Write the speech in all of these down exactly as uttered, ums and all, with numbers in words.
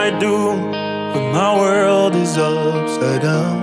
I do when my world is upside down?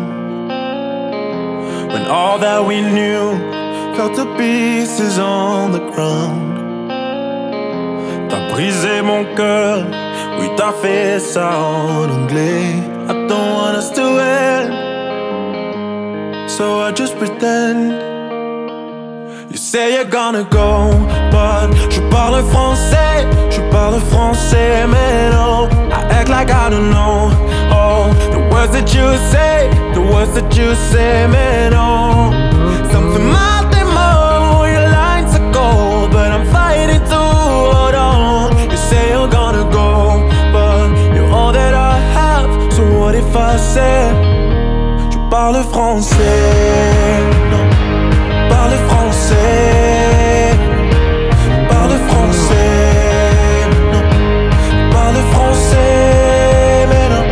When all that we knew fell to pieces on the ground. T'as brisé mon cœur, oui t'as fait ça en anglais. I don't want us to end, so I just pretend. You say you're gonna go, but je parle français, je parle français, mais non. I act like I don't know, oh, the words that you say, the words that you say, mais non. Something might be more, your lines are cold, but I'm fighting to hold on. You say you're gonna go, but you're all that I have, so what if I say, je parle français, non. Parle français, parle français, non. Parle français, mais non.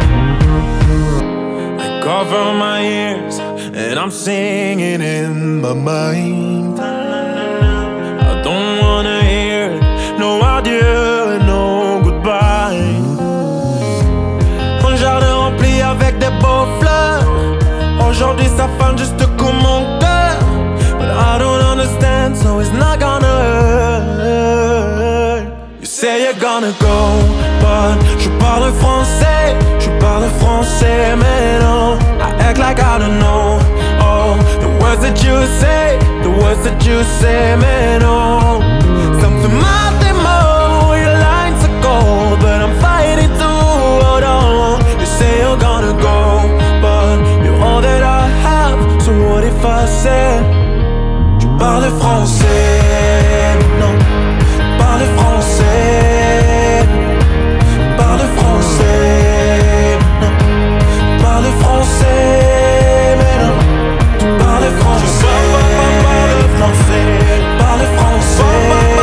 I cover my ears and I'm singing in my mind. I don't wanna hear no adieu, no goodbye. Mon jardin rempli avec des beaux fleurs. Aujourd'hui ça fane juste comme mon cœur. I don't understand, so it's not gonna hurt. You say you're gonna go, but je parle français, je parle français, mais non. I act like I don't know, oh, the words that you say, the words that you say, mais non. Something might be more, your lines are cold, but I'm fighting to hold on. You say you're gonna go, but you're all that I have, so what if I say, parle français, non. Parle français, parle français, non. Parle français, mais non. Parle français, parle français, parle français,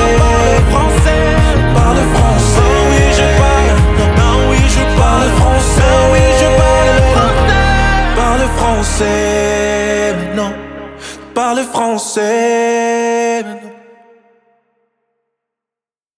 parle français. Oui je parle, non oui je parle français, oui je parle français. Parle français, non. Parle français.